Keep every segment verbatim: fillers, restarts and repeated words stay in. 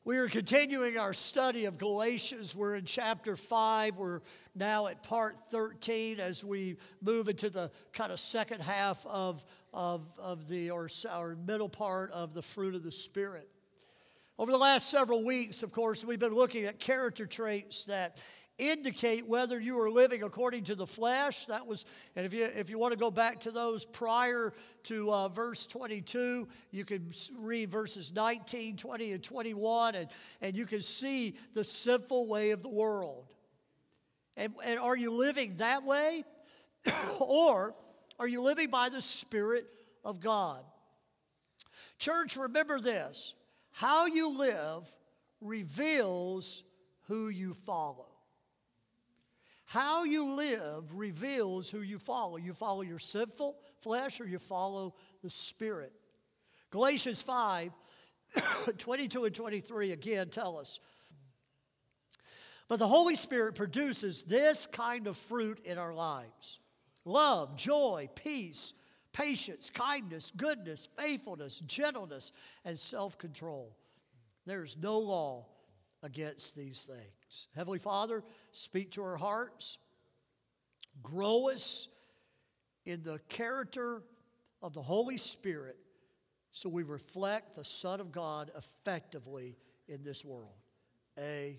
We are continuing our study of Galatians. We're in chapter five. We're now at part thirteen as we move into the kind of second half of, of, of the, or our middle part of the fruit of the Spirit. Over the last several weeks, of course, we've been looking at character traits that indicate whether you are living according to the flesh. That was, and if you if you want to go back to those prior to uh, verse twenty-two, you can read verses nineteen, twenty, and twenty-one, and, and you can see the sinful way of the world. And, and are you living that way? Or are you living by the Spirit of God? Church, remember this. How you live reveals who you follow. How you live reveals who you follow. You follow your sinful flesh or you follow the Spirit. Galatians five, twenty-two and twenty-three again tell us. But the Holy Spirit produces this kind of fruit in our lives. Love, joy, peace, patience, kindness, goodness, faithfulness, gentleness, and self-control. There's no law against these things. Heavenly Father, speak to our hearts. Grow us in the character of the Holy Spirit so we reflect the Son of God effectively in this world. Amen.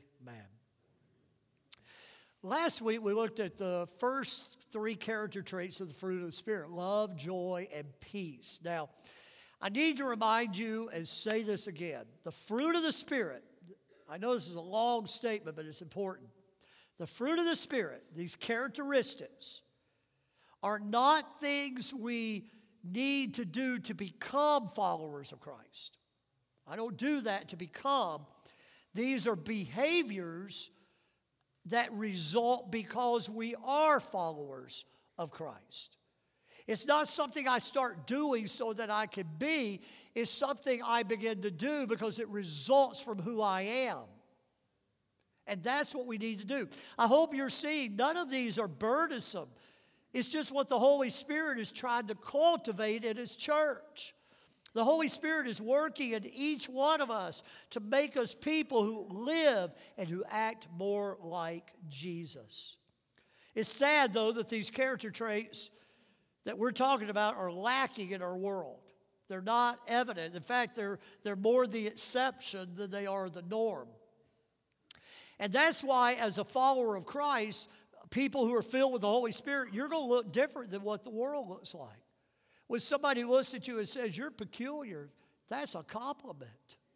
Last week we looked at the first three character traits of the fruit of the Spirit: love, joy, and peace. Now, I need to remind you and say this again. The fruit of the Spirit, I know this is a long statement, but it's important. The fruit of the Spirit, these characteristics, are not things we need to do to become followers of Christ. I don't do that to become. These are behaviors that result because we are followers of Christ. It's not something I start doing so that I can be. It's something I begin to do because it results from who I am. And that's what we need to do. I hope you're seeing none of these are burdensome. It's just what the Holy Spirit is trying to cultivate in His church. The Holy Spirit is working in each one of us to make us people who live and who act more like Jesus. It's sad, though, that these character traits that we're talking about are lacking in our world. They're not evident. In fact, they're, they're more the exception than they are the norm. And that's why, as a follower of Christ, people who are filled with the Holy Spirit, you're going to look different than what the world looks like. When somebody looks at you and says, you're peculiar, that's a compliment.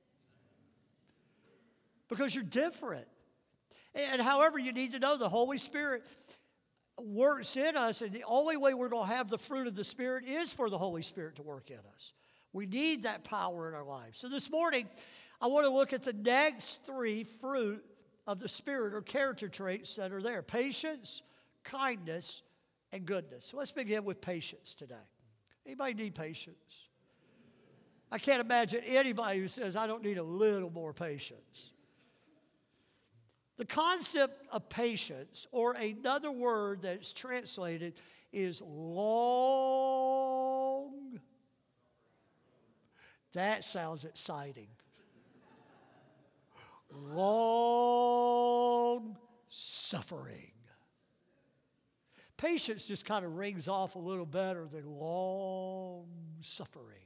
Because you're different. And however, you need to know the Holy Spirit works in us, and the only way we're going to have the fruit of the Spirit is for the Holy Spirit to work in us. We need that power in our lives. So this morning, I want to look at the next three fruit of the Spirit or character traits that are there: patience, kindness, and goodness. So let's begin with patience today. Anybody need patience? I can't imagine anybody who says, I don't need a little more patience. The concept of patience, or another word that's translated, is long. That sounds exciting. Long suffering. Patience just kind of rings off a little better than long suffering.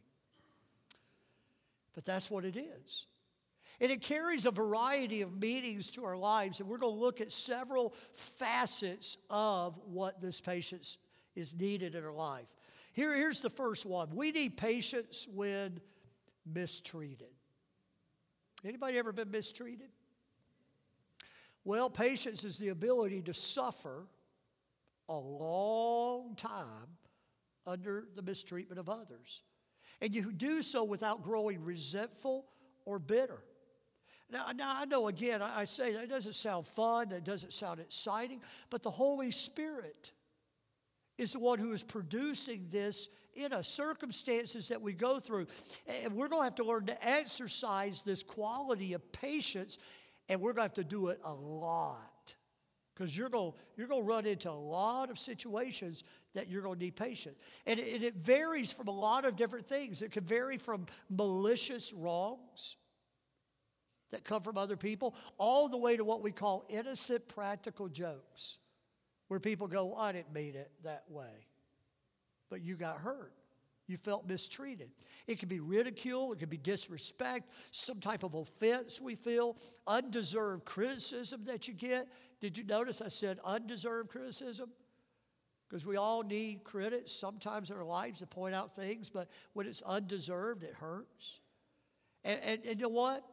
But that's what it is. And it carries a variety of meanings to our lives, and we're going to look at several facets of what this patience is needed in our life. Here, here's the first one. We need patience when mistreated. Anybody ever been mistreated? Well, patience is the ability to suffer a long time under the mistreatment of others. And you do so without growing resentful or bitter. Now, now I know, again, I, I say that doesn't sound fun, that doesn't sound exciting, but the Holy Spirit is the one who is producing this in us, circumstances that we go through. And we're going to have to learn to exercise this quality of patience, and we're going to have to do it a lot. Because you're going you're going to run into a lot of situations that you're going to need patience. And it, and it varies from a lot of different things. It can vary from malicious wrongs that come from other people, all the way to what we call innocent practical jokes, where people go, I didn't mean it that way. But you got hurt. You felt mistreated. It could be ridicule. It could be disrespect, some type of offense we feel, undeserved criticism that you get. Did you notice I said undeserved criticism? Because we all need critics sometimes in our lives to point out things, but when it's undeserved, it hurts. And, and, and you know what?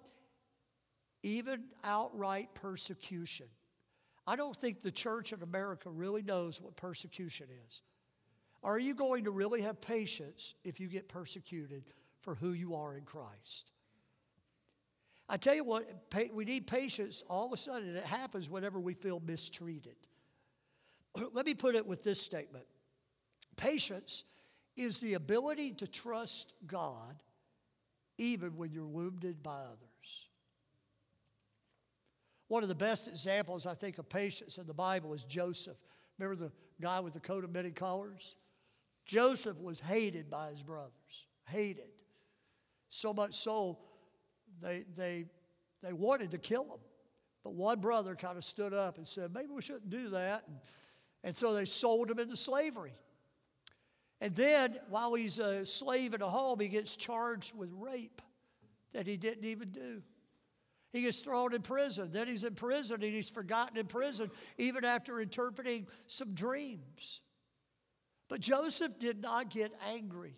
Even outright persecution. I don't think the church in America really knows what persecution is. Are you going to really have patience if you get persecuted for who you are in Christ? I tell you what, we need patience all of a sudden, and it happens whenever we feel mistreated. Let me put it with this statement. Patience is the ability to trust God even when you're wounded by others. One of the best examples, I think, of patience in the Bible is Joseph. Remember the guy with the coat of many colors? Joseph was hated by his brothers, hated. So much so, they, they, they wanted to kill him. But one brother kind of stood up and said, maybe we shouldn't do that. And, and so they sold him into slavery. And then, while he's a slave in a home, he gets charged with rape that he didn't even do. He gets thrown in prison. Then he's in prison, and he's forgotten in prison, even after interpreting some dreams. But Joseph did not get angry.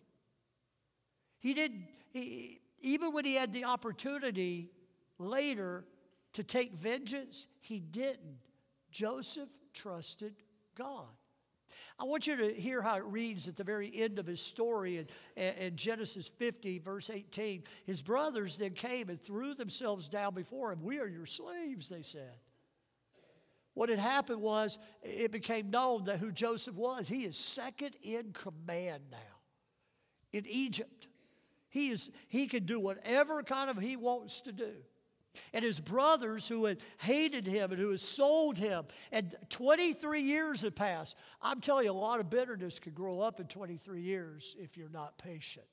He didn't, he, even when he had the opportunity later to take vengeance, he didn't. Joseph trusted God. I want you to hear how it reads at the very end of his story in, in Genesis fifty, verse eighteen. His brothers then came and threw themselves down before him. We are your slaves, they said. What had happened was it became known that who Joseph was. He is second in command now in Egypt. He, is, he can do whatever kind of he wants to do. And his brothers who had hated him and who had sold him, and twenty-three years had passed. I'm telling you, a lot of bitterness could grow up in twenty-three years if you're not patient.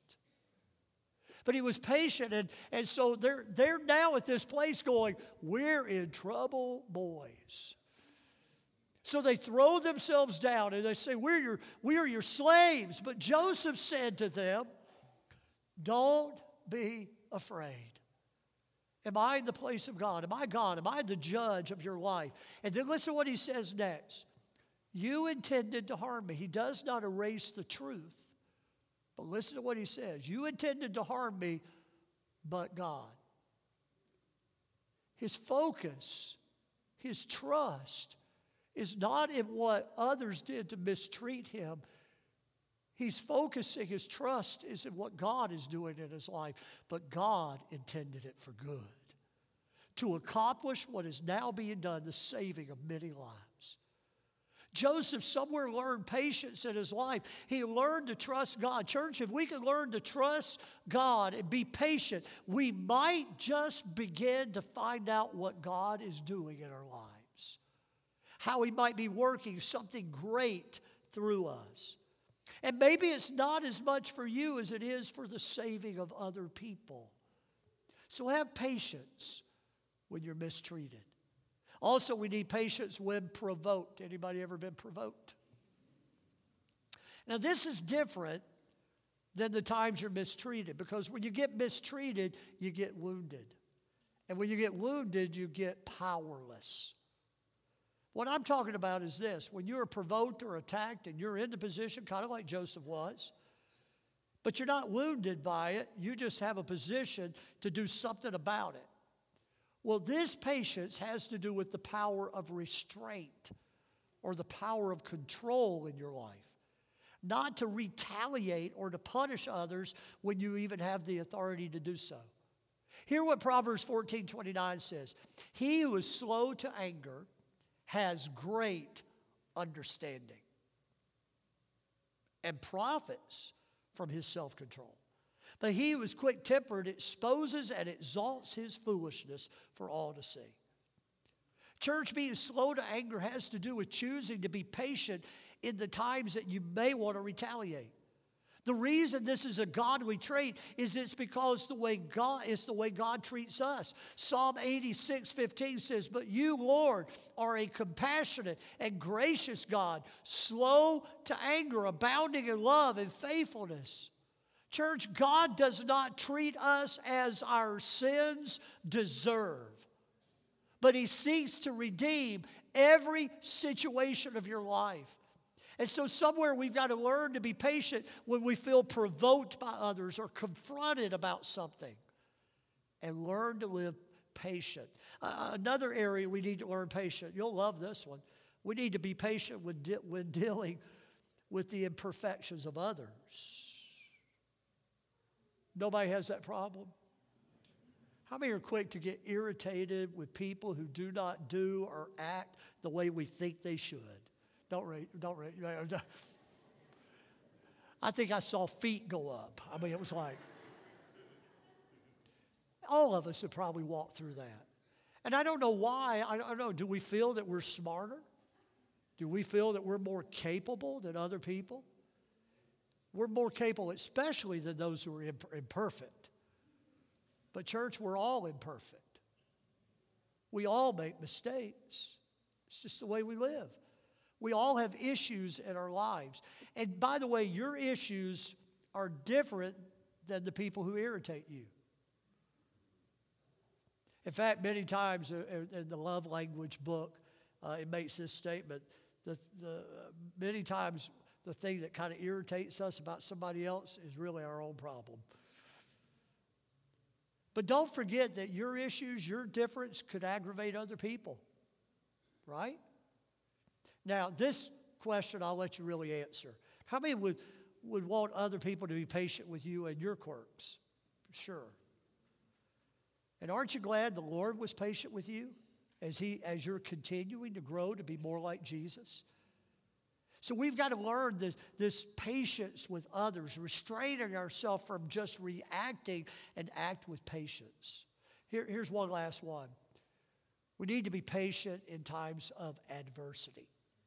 But he was patient, and, and so they're, they're now at this place going, we're in trouble, boys. So they throw themselves down and they say, we're your, we are your slaves. But Joseph said to them, don't be afraid. Am I in the place of God? Am I God? Am I the judge of your life? And then listen to what he says next. You intended to harm me. He does not erase the truth. But listen to what he says. You intended to harm me, but God. His focus, his trust is not in what others did to mistreat him. He's focusing, his trust is in what God is doing in his life. But God intended it for good, to accomplish what is now being done, the saving of many lives. Joseph somewhere learned patience in his life. He learned to trust God. Church, if we can learn to trust God and be patient, we might just begin to find out what God is doing in our lives. How he might be working something great through us. And maybe it's not as much for you as it is for the saving of other people. So have patience when you're mistreated. Also, we need patience when provoked. Anybody ever been provoked? Now, this is different than the times you're mistreated, because when you get mistreated, you get wounded. And when you get wounded, you get powerless. What I'm talking about is this. When you're provoked or attacked and you're in the position, kind of like Joseph was, but you're not wounded by it, you just have a position to do something about it. Well, this patience has to do with the power of restraint or the power of control in your life. Not to retaliate or to punish others when you even have the authority to do so. Hear what Proverbs fourteen twenty-nine says. He who is slow to anger has great understanding and profits from his self-control. But he who is quick-tempered exposes and exalts his foolishness for all to see. Church, being slow to anger has to do with choosing to be patient in the times that you may want to retaliate. The reason this is a godly trait is it's because the way God it's the way God treats us. Psalm eighty-six fifteen says, "But you, Lord, are a compassionate and gracious God, slow to anger, abounding in love and faithfulness." Church, God does not treat us as our sins deserve, but He seeks to redeem every situation of your life. And so somewhere we've got to learn to be patient when we feel provoked by others or confronted about something, and learn to live patient. Uh, another area we need to learn patient. You'll love this one. We need to be patient when, de- when dealing with the imperfections of others. Nobody has that problem? How many are quick to get irritated with people who do not do or act the way we think they should? Don't rate, don't rate. I think I saw feet go up. I mean, it was like, all of us have probably walked through that. And I don't know why. I don't know. Do we feel that we're smarter? Do we feel that we're more capable than other people? We're more capable, especially than those who are imperfect. But church, we're all imperfect. We all make mistakes. It's just the way we live. We all have issues in our lives. And by the way, your issues are different than the people who irritate you. In fact, many times in the love language book, uh, it makes this statement, that the, uh, many times the thing that kind of irritates us about somebody else is really our own problem. But don't forget that your issues, your difference could aggravate other people, right? Now, this question I'll let you really answer. How many would, would want other people to be patient with you and your quirks? Sure. And aren't you glad the Lord was patient with you as, he, as you're continuing to grow to be more like Jesus? So we've got to learn this, this patience with others, restraining ourselves from just reacting, and act with patience. Here, here's one last one. We need to be patient in times of adversity.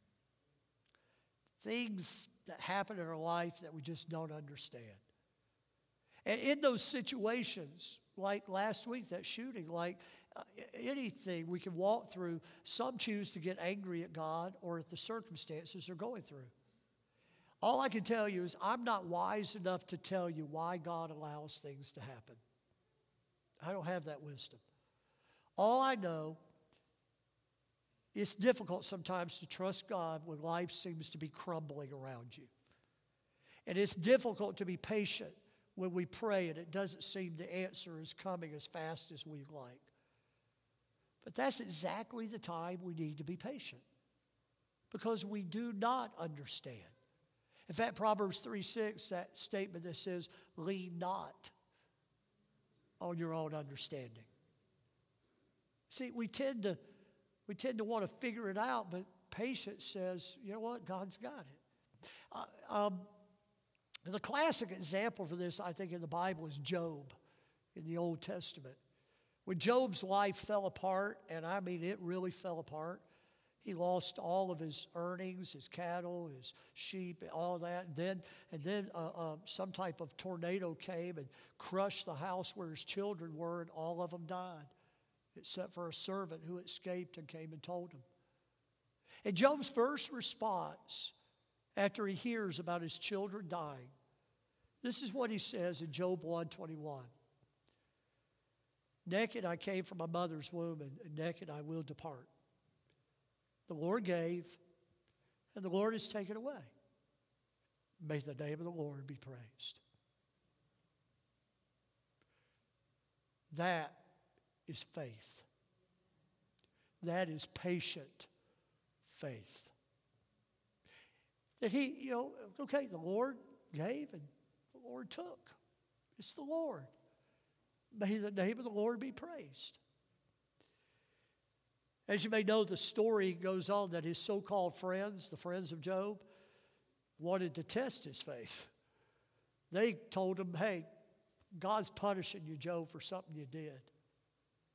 Things that happen in our life that we just don't understand. And in those situations, like last week, that shooting, like uh, anything we can walk through, some choose to get angry at God or at the circumstances they're going through. All I can tell you is I'm not wise enough to tell you why God allows things to happen. I don't have that wisdom. All I know, it's difficult sometimes to trust God when life seems to be crumbling around you. And it's difficult to be patient when we pray and it doesn't seem the answer is coming as fast as we'd like. But that's exactly the time we need to be patient, because we do not understand. In fact, Proverbs three six, that statement that says, "Lean not on your own understanding." See, we tend to we tend to want to figure it out, but patience says, you know what, God's got it. Uh, um, the classic example for this, I think, in the Bible is Job in the Old Testament. When Job's life fell apart, and I mean it really fell apart, he lost all of his earnings, his cattle, his sheep, all of that. And then, and then uh, uh, some type of tornado came and crushed the house where his children were, and all of them died, except for a servant who escaped and came and told him. And Job's first response after he hears about his children dying, this is what he says in Job one twenty-one. "Naked I came from my mother's womb, and naked I will depart. The Lord gave, and the Lord has taken away. May the name of the Lord be praised." That is faith. That is patient faith. That he, you know, okay, the Lord gave and the Lord took. It's the Lord. May the name of the Lord be praised. As you may know, the story goes on that his so-called friends, the friends of Job, wanted to test his faith. They told him, hey, God's punishing you, Job, for something you did.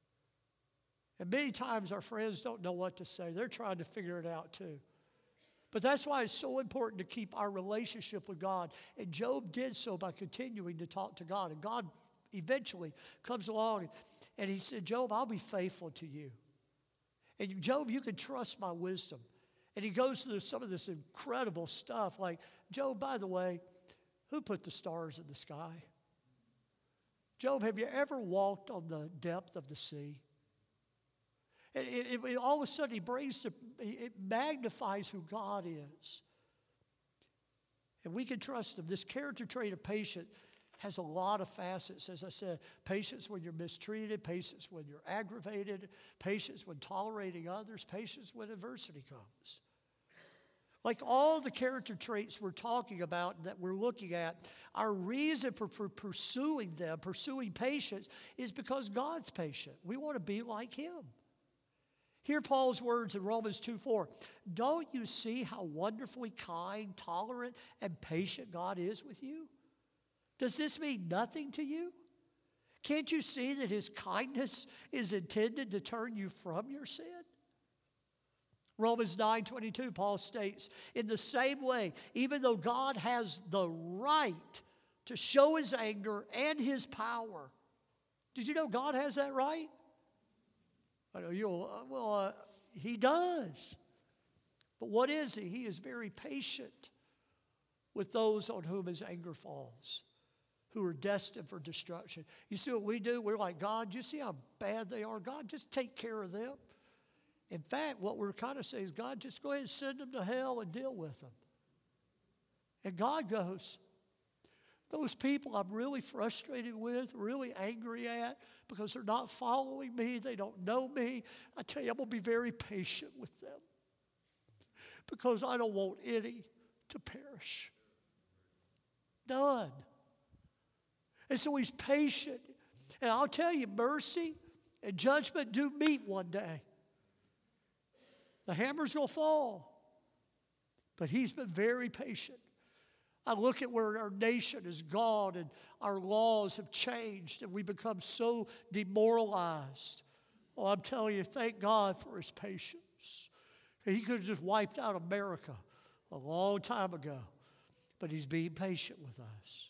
And many times our friends don't know what to say. They're trying to figure it out too. But that's why it's so important to keep our relationship with God. And Job did so by continuing to talk to God. And God eventually comes along and he said, Job, I'll be faithful to you. And Job, you can trust my wisdom. And he goes through some of this incredible stuff like, Job, by the way, who put the stars in the sky? Job, have you ever walked on the depth of the sea? And it, it, it, all of a sudden, he brings the, it magnifies who God is. And we can trust him. This character trait of patience has a lot of facets. As I said, patience when you're mistreated, patience when you're aggravated, patience when tolerating others, patience when adversity comes. Like all the character traits we're talking about that we're looking at, our reason for, for pursuing them, pursuing patience, is because God's patient. We want to be like him. Hear Paul's words in Romans two four. Don't you see how wonderfully kind, tolerant, and patient God is with you? Does this mean nothing to you? Can't you see that his kindness is intended to turn you from your sin? Romans nine twenty-two, Paul states, in the same way, even though God has the right to show his anger and his power. Did you know God has that right? I know you'll, uh, well, uh, he does. But what is he? He is very patient with those on whom his anger falls, who are destined for destruction. You see what we do? We're like, God, you see how bad they are? God, just take care of them. In fact, what we're kind of saying is, God, just go ahead and send them to hell and deal with them. And God goes, those people I'm really frustrated with, really angry at, because they're not following me, they don't know me, I tell you, I'm going to be very patient with them. Because I don't want any to perish. None. And so he's patient. And I'll tell you, mercy and judgment do meet one day. The hammers will fall. But he's been very patient. I look at where our nation has gone and our laws have changed and we become so demoralized. Well, I'm telling you, thank God for his patience. He could have just wiped out America a long time ago. But he's being patient with us.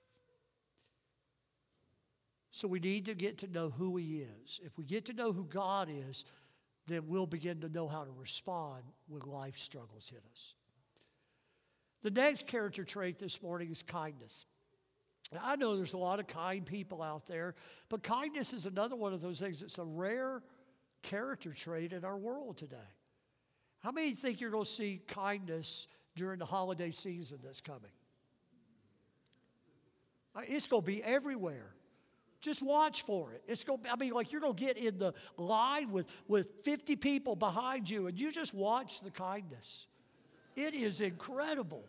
So we need to get to know who he is. If we get to know who God is, then we'll begin to know how to respond when life struggles hit us. The next character trait this morning is kindness. Now, I know there's a lot of kind people out there, but kindness is another one of those things that's a rare character trait in our world today. How many think you're going to see kindness during the holiday season that's coming? It's going to be everywhere. Just watch for it. It's going. I mean, like you're going to get in the line with, with fifty people behind you, and you just watch the kindness. It is incredible.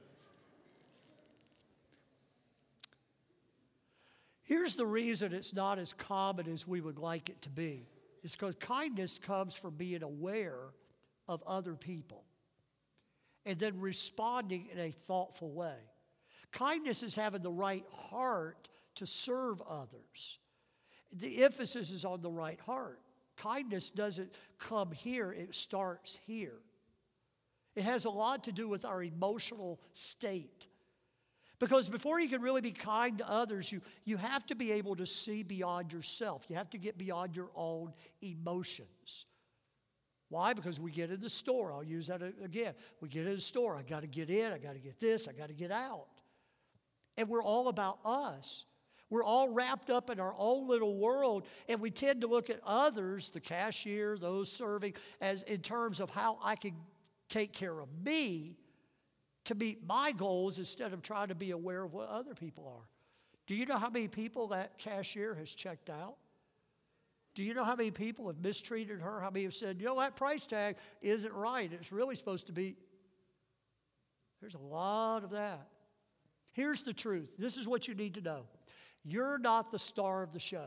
Here's the reason it's not as common as we would like it to be. It's because kindness comes from being aware of other people and then responding in a thoughtful way. Kindness is having the right heart to serve others. The emphasis is on the right heart. Kindness doesn't come here, it starts here. It has a lot to do with our emotional state. Because before you can really be kind to others, you, you have to be able to see beyond yourself. You have to get beyond your own emotions. Why? Because we get in the store. I'll use that again. We get in the store. I got to get in. I got to get this. I got to get out. And we're all about us. We're all wrapped up in our own little world, and we tend to look at others, the cashier, those serving, as in terms of how I can take care of me to meet my goals instead of trying to be aware of what other people are. Do you know how many people that cashier has checked out? Do you know how many people have mistreated her? How many have said, you know, that price tag isn't right. It's really supposed to be. There's a lot of that. Here's the truth. This is what you need to know. You're not the star of the show.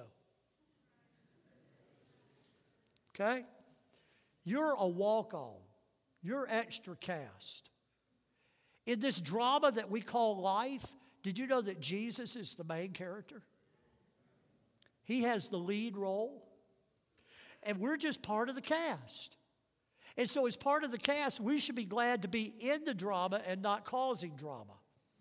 Okay? You're a walk-on. You're extra cast. In this drama that we call life, did you know that Jesus is the main character? He has the lead role. And we're just part of the cast. And so as part of the cast, we should be glad to be in the drama and not causing drama.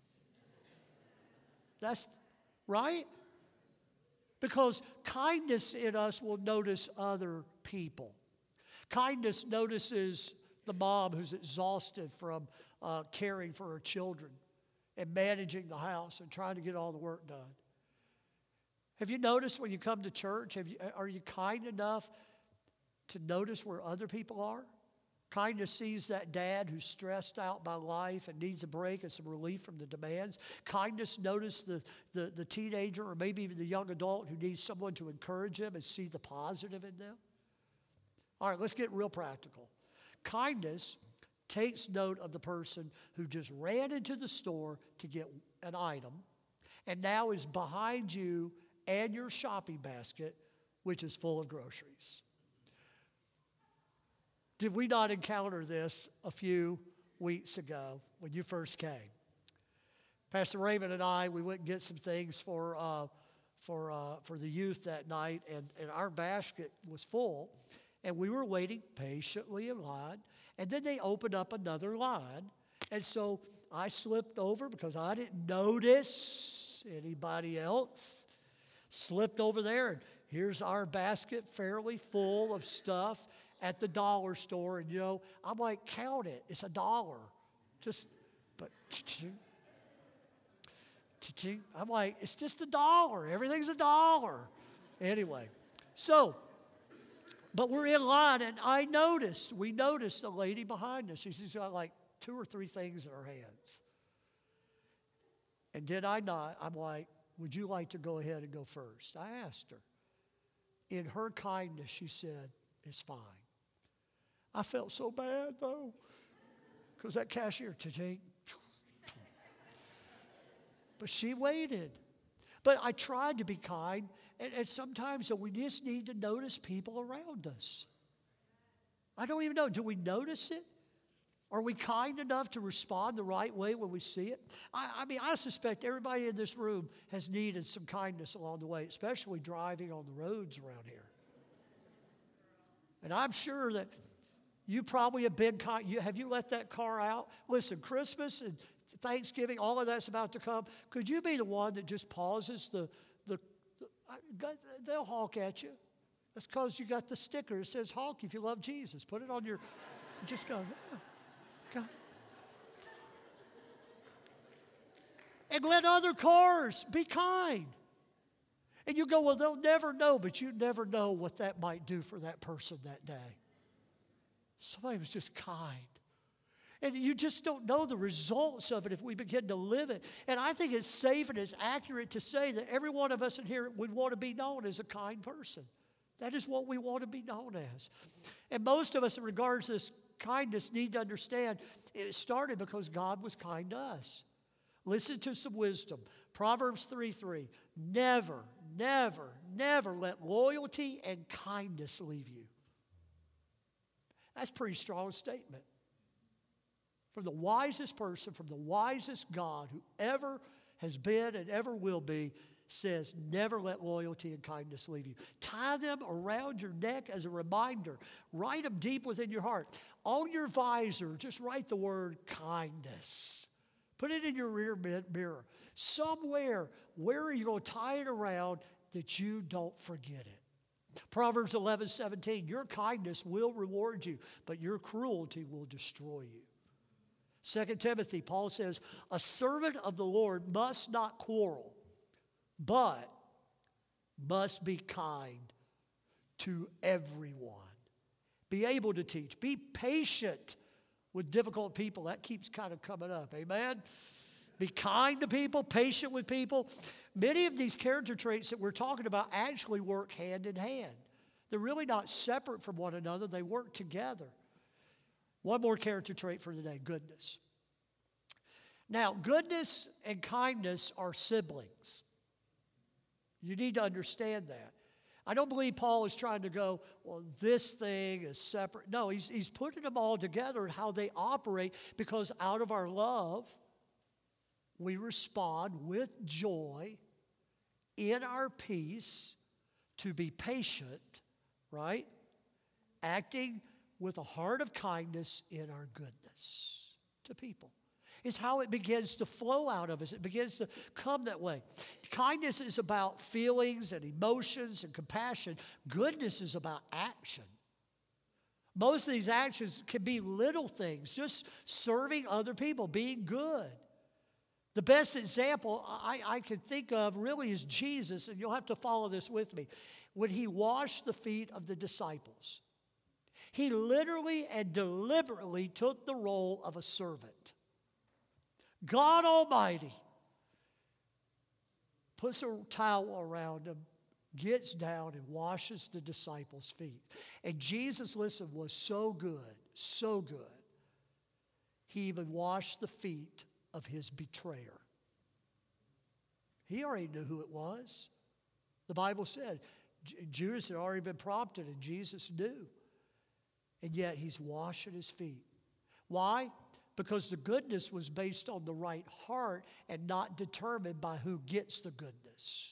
That's right? Because kindness in us will notice other people. Kindness notices the mom who's exhausted from uh, caring for her children and managing the house and trying to get all the work done. Have you noticed when you come to church, have you, are you kind enough to notice where other people are? Kindness sees that dad who's stressed out by life and needs a break and some relief from the demands. Kindness notices the, the, the teenager or maybe even the young adult who needs someone to encourage them and see the positive in them. All right, let's get real practical. Kindness takes note of the person who just ran into the store to get an item and now is behind you and your shopping basket, which is full of groceries. Did we not encounter this a few weeks ago when you first came? Pastor Raymond and I, we went and get some things for uh, for uh, for the youth that night, and, and our basket was full, and we were waiting patiently in line, and then they opened up another line, and so I slipped over because I didn't notice anybody else. Slipped over there, and here's our basket fairly full of stuff at the dollar store, and you know, I'm like, count it, it's a dollar. Just, but, I'm like, it's just a dollar, everything's a dollar. Anyway, so, but we're in line, and I noticed, we noticed a lady behind us. She's got like two or three things in her hands. And did I not? I'm like, would you like to go ahead and go first? I asked her. In her kindness, she said, it's fine. I felt so bad, though, because that cashier, ta-ching. But she waited. But I tried to be kind, and, and sometimes so we just need to notice people around us. I don't even know. Do we notice it? Are we kind enough to respond the right way when we see it? I, I mean, I suspect everybody in this room has needed some kindness along the way, especially driving on the roads around here. And I'm sure that you probably have been kind. You, have you let that car out? Listen, Christmas and Thanksgiving, all of that's about to come. Could you be the one that just pauses the, the, the they'll honk at you. That's because you got the sticker. It says honk if you love Jesus. Put it on your, just go, yeah. God. And let other cars be kind. And you go, well, they'll never know, but you never know what that might do for that person that day. Somebody was just kind. And you just don't know the results of it if we begin to live it. And I think it's safe and it's accurate to say that every one of us in here would want to be known as a kind person. That is what we want to be known as. And most of us, in regards to this kindness, need to understand it started because God was kind to us. Listen to some wisdom. Proverbs three three. Never, never, never let loyalty and kindness leave you. That's a pretty strong statement. From the wisest person, from the wisest God who ever has been and ever will be, says, never let loyalty and kindness leave you. Tie them around your neck as a reminder. Write them deep within your heart. On your visor, just write the word kindness. Put it in your rear mirror. Somewhere, where are you going to tie it around that you don't forget it? Proverbs eleven seventeen, your kindness will reward you, but your cruelty will destroy you. Second Timothy, Paul says, a servant of the Lord must not quarrel, but must be kind to everyone. Be able to teach. Be patient with difficult people. That keeps kind of coming up. Amen? Be kind to people, patient with people. Many of these character traits that we're talking about actually work hand in hand. They're really not separate from one another. They work together. One more character trait for today, goodness. Now, goodness and kindness are siblings. You need to understand that. I don't believe Paul is trying to go, well, this thing is separate. No, he's, he's putting them all together and how they operate, because out of our love, we respond with joy in our peace to be patient, right? Acting with a heart of kindness in our goodness to people. It's how it begins to flow out of us. It begins to come that way. Kindness is about feelings and emotions and compassion. Goodness is about action. Most of these actions can be little things, just serving other people, being good. The best example I, I can think of really is Jesus, and you'll have to follow this with me. When he washed the feet of the disciples, he literally and deliberately took the role of a servant. God Almighty puts a towel around him, gets down and washes the disciples' feet. And Jesus, listen, was so good, so good. He even washed the feet of his betrayer. He already knew who it was. The Bible said J- Judas had already been prompted, and Jesus knew. And yet he's washing his feet. Why? Because the goodness was based on the right heart and not determined by who gets the goodness.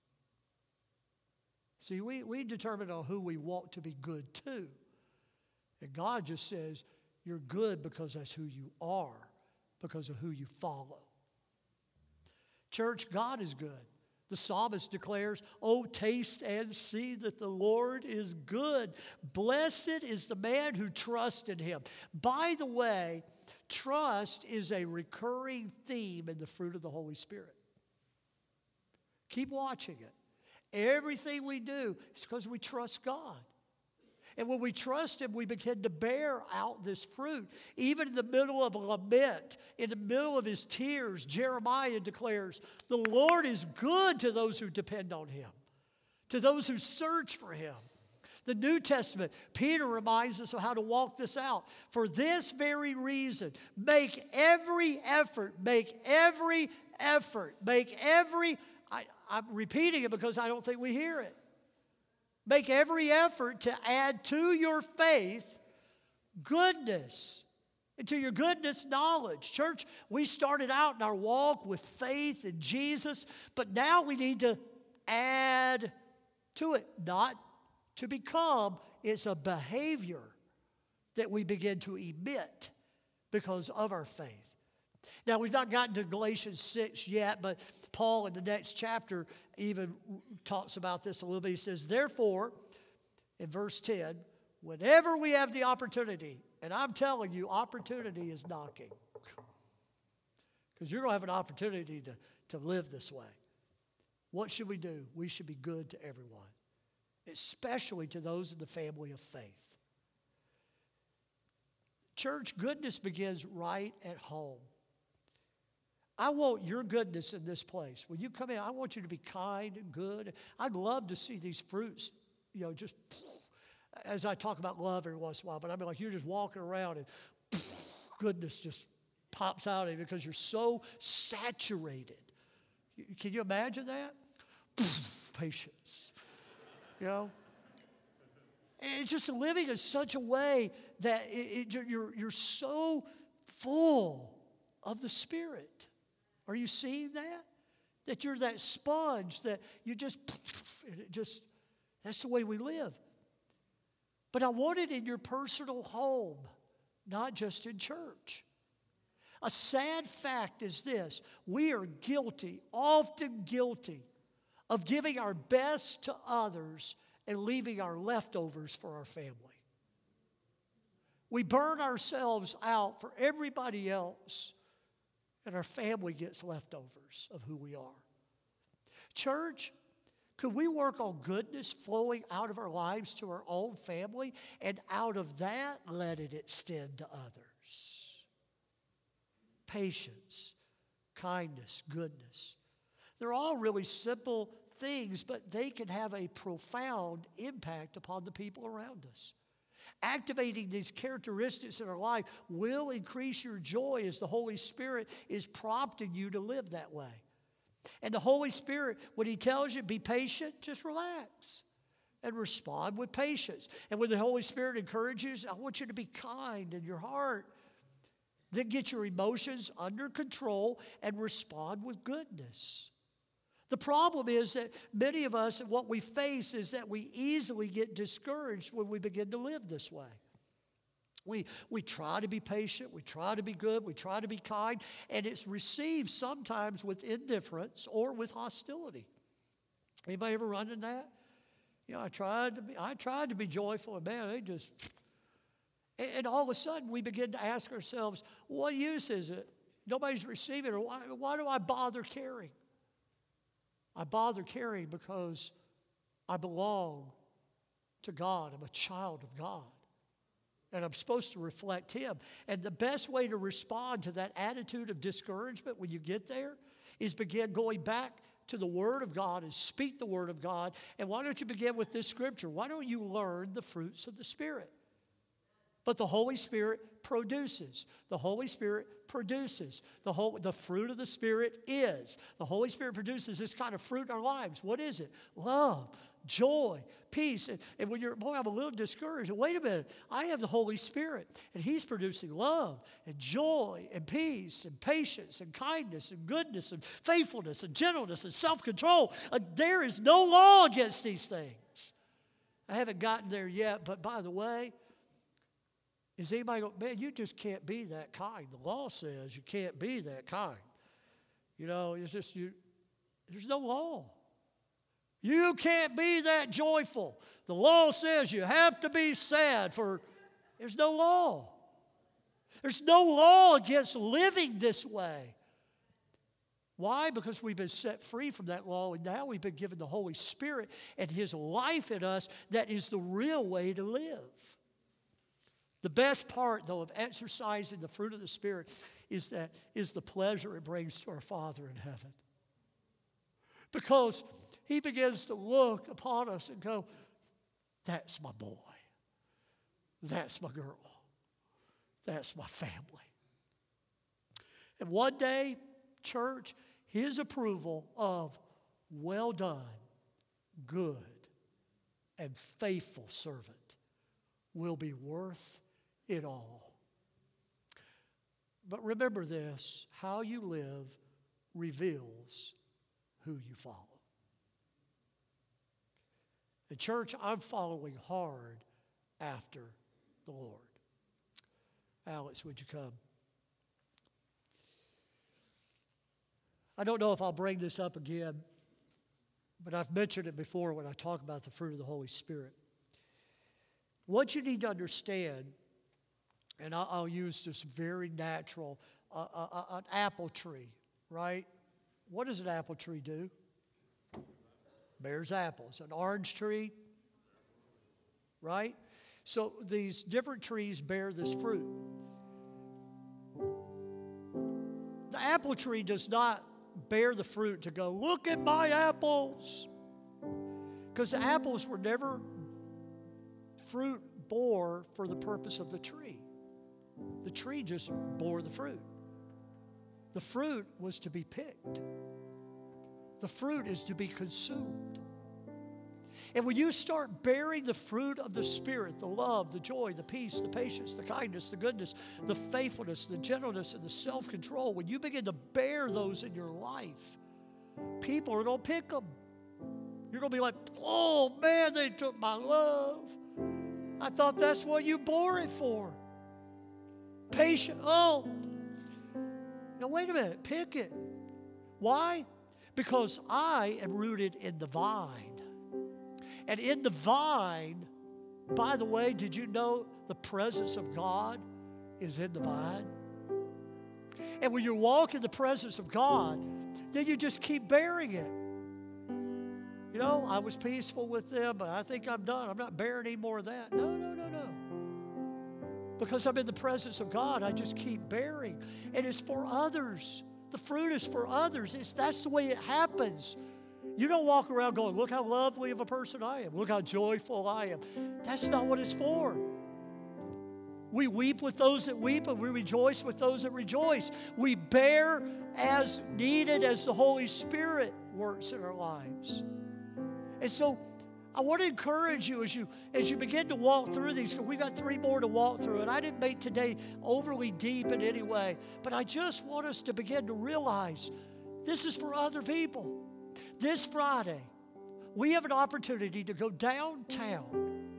See, we, we determine on who we want to be good to. And God just says, you're good because that's who you are, because of who you follow. Church, God is good. The psalmist declares, oh, taste and see that the Lord is good. Blessed is the man who trusts in him. By the way, trust is a recurring theme in the fruit of the Holy Spirit. Keep watching it. Everything we do is because we trust God. And when we trust him, we begin to bear out this fruit. Even in the middle of a lament, in the middle of his tears, Jeremiah declares, the Lord is good to those who depend on him, to those who search for him. The New Testament, Peter reminds us of how to walk this out. For this very reason, make every effort, make every effort, make every, I, I'm repeating it because I don't think we hear it. Make every effort to add to your faith goodness, and to your goodness, knowledge. Church, we started out in our walk with faith in Jesus, but now we need to add to it, not to become. It's a behavior that we begin to emit because of our faith. Now, we've not gotten to Galatians six yet, but Paul in the next chapter even talks about this a little bit. He says, therefore, in verse ten, whenever we have the opportunity, and I'm telling you, opportunity is knocking. Because you're going to have an opportunity to, to live this way. What should we do? We should be good to everyone, especially to those in the family of faith. Church, goodness begins right at home. I want your goodness in this place. When you come in, I want you to be kind and good. I'd love to see these fruits, you know, just as I talk about love every once in a while, but I mean, like you're just walking around and goodness just pops out of you because you're so saturated. Can you imagine that? Patience, you know? And it's just living in such a way that it, it, you're, you're so full of the Spirit. Are you seeing that? That you're that sponge that you just, it just, that's the way we live. But I want it in your personal home, not just in church. A sad fact is this: we are guilty, often guilty, of giving our best to others and leaving our leftovers for our family. We burn ourselves out for everybody else, and our family gets leftovers of who we are. Church, could we work on goodness flowing out of our lives to our own family, and out of that, let it extend to others? Patience, kindness, goodness. They're all really simple things, but they can have a profound impact upon the people around us. Activating these characteristics in our life will increase your joy as the Holy Spirit is prompting you to live that way. And the Holy Spirit, when He tells you be patient, just relax and respond with patience. And when the Holy Spirit encourages, I want you to be kind in your heart. Then get your emotions under control and respond with goodness. The problem is that many of us, what we face is that we easily get discouraged when we begin to live this way. We, we try to be patient. We try to be good. We try to be kind. And it's received sometimes with indifference or with hostility. Anybody ever run into that? You know, I tried to be, I tried to be joyful, and man, they just... And, and all of a sudden, we begin to ask ourselves, what use is it? Nobody's receiving it. Or why, why do I bother caring? I bother caring because I belong to God. I'm a child of God. And I'm supposed to reflect Him. And the best way to respond to that attitude of discouragement when you get there is begin going back to the Word of God and speak the Word of God. And why don't you begin with this scripture? Why don't you learn the fruits of the Spirit? But the Holy Spirit produces. The Holy Spirit produces. The, whole, the fruit of the Spirit is. The Holy Spirit produces this kind of fruit in our lives. What is it? Love, joy, peace. And, and when you're, boy, I'm a little discouraged. Wait a minute. I have the Holy Spirit, and He's producing love and joy and peace and patience and kindness and goodness and faithfulness and gentleness and self-control. Uh, there is no law against these things. I haven't gotten there yet, but by the way, is anybody going, man, you just can't be that kind. The law says you can't be that kind. You know, it's just, you. There's no law. You can't be that joyful. The law says you have to be sad for, there's no law. There's no law against living this way. Why? Because we've been set free from that law, and now we've been given the Holy Spirit and His life in us that is the real way to live. The best part, though, of exercising the fruit of the Spirit is that is the pleasure it brings to our Father in heaven. Because He begins to look upon us and go, that's my boy. That's my girl. That's my family. And one day, church, His approval of well done, good, and faithful servant will be worth it all. But remember this, how you live reveals who you follow. And church, I'm following hard after the Lord. Alex, would you come? I don't know if I'll bring this up again, but I've mentioned it before when I talk about the fruit of the Holy Spirit. What you need to understand, and I'll, I'll use this very natural, uh, uh, uh, an apple tree, right? What does an apple tree do? Bears apples. An orange tree, right? So these different trees bear this fruit. The apple tree does not bear the fruit to go, look at my apples. Because the apples were never fruit bore for the purpose of the tree. The tree just bore the fruit. The fruit was to be picked. The fruit is to be consumed. And when you start bearing the fruit of the Spirit, the love, the joy, the peace, the patience, the kindness, the goodness, the faithfulness, the gentleness, and the self-control, when you begin to bear those in your life, people are going to pick them. You're going to be like, oh man, they took my love. I thought that's what you bore it for. Patient. Oh. Now, wait a minute. Pick it. Why? Because I am rooted in the vine. And in the vine, by the way, did you know the presence of God is in the vine? And when you walk in the presence of God, then you just keep bearing it. You know, I was peaceful with them, but I think I'm done. I'm not bearing any more of that. No, no, no, no. Because I'm in the presence of God, I just keep bearing. And it's for others. The fruit is for others. It's, that's the way it happens. You don't walk around going, look how lovely of a person I am. Look how joyful I am. That's not what it's for. We weep with those that weep, and we rejoice with those that rejoice. We bear as needed as the Holy Spirit works in our lives. And so I want to encourage you as you as you begin to walk through these, because we've got three more to walk through, and I didn't make today overly deep in any way, but I just want us to begin to realize this is for other people. This Friday, we have an opportunity to go downtown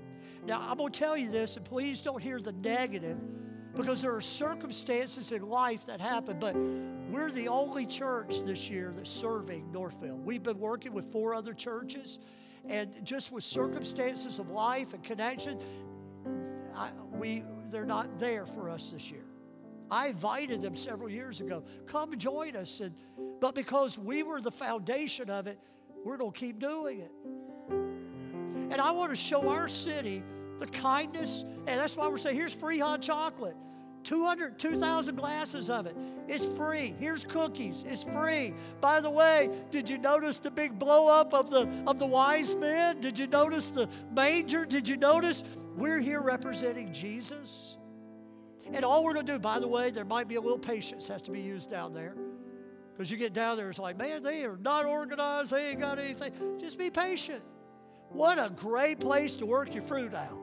Now, I'm going to tell you this, and please don't hear the negative, because there are circumstances in life that happen, but we're the only church this year that's serving Northville. We've been working with four other churches, and just with circumstances of life and connection, I, we they're not there for us this year. I invited them several years ago, come join us, and but because we were the foundation of it, we're going to keep doing it. And I want to show our city the kindness, and that's why we're saying, here's free hot chocolate. two hundred, two thousand glasses of it. It's free. Here's cookies. It's free. By the way, did you notice the big blow up of the, of the wise men? Did you notice the manger? Did you notice we're here representing Jesus? And all we're going to do, by the way, there might be a little patience has to be used down there. Because you get down there, it's like, man, they are not organized. They ain't got anything. Just be patient. What a great place to work your fruit out.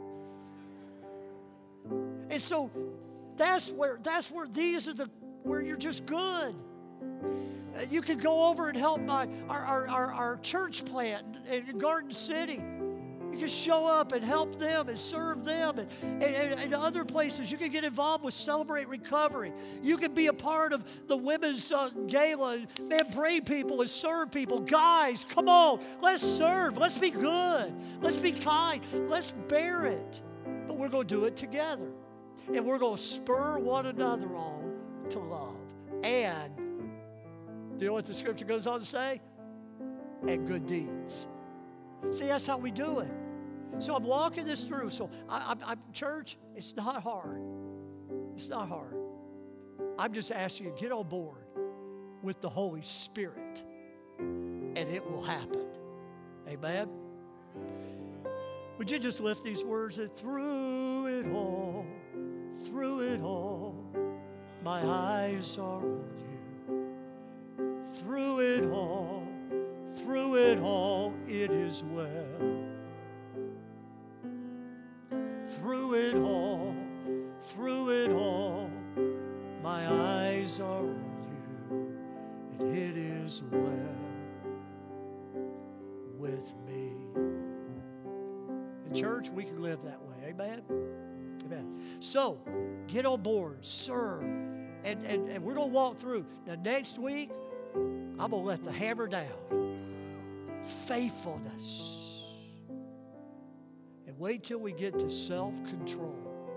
And so that's where that's where these are the where you're just good. You can go over and help my our our, our, our church plant in Garden City. You can show up and help them and serve them, and, and, and other places. You can get involved with Celebrate Recovery. You can be a part of the women's uh, gala. Man, pray people and serve people. Guys, come on. Let's serve. Let's be good. Let's be kind. Let's bear it. But we're going to do it together. And we're going to spur one another on to love. And, do you know what the scripture goes on to say? And good deeds. See, that's how we do it. So I'm walking this through. So, I, I, I'm, church, it's not hard. It's not hard. I'm just asking you, get on board with the Holy Spirit, and it will happen. Amen? Would you just lift these words? And through it all, through it all, my eyes are on you. Through it all, through it all, it is well. Through it all, through it all, my eyes are on you, and it is well with me. In church, we can live that way. Amen? Amen. So, get on board, serve, and, and, and we're going to walk through. Now, next week, I'm going to let the hammer down. Faithfulness. And wait till we get to self-control.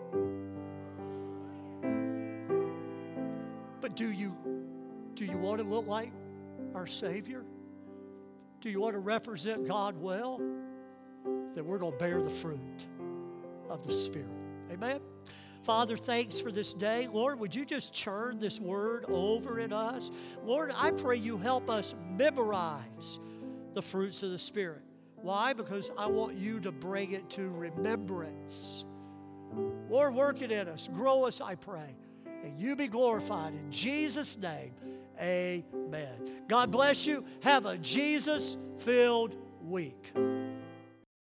But do you, do you want to look like our Savior? Do you want to represent God well? Then we're going to bear the fruit of the Spirit. Amen? Father, thanks for this day. Lord, would you just churn this word over in us? Lord, I pray you help us memorize the fruits of the Spirit. Why? Because I want you to bring it to remembrance. Lord, work it in us. Grow us, I pray. And you be glorified. In Jesus' name, amen. God bless you. Have a Jesus-filled week.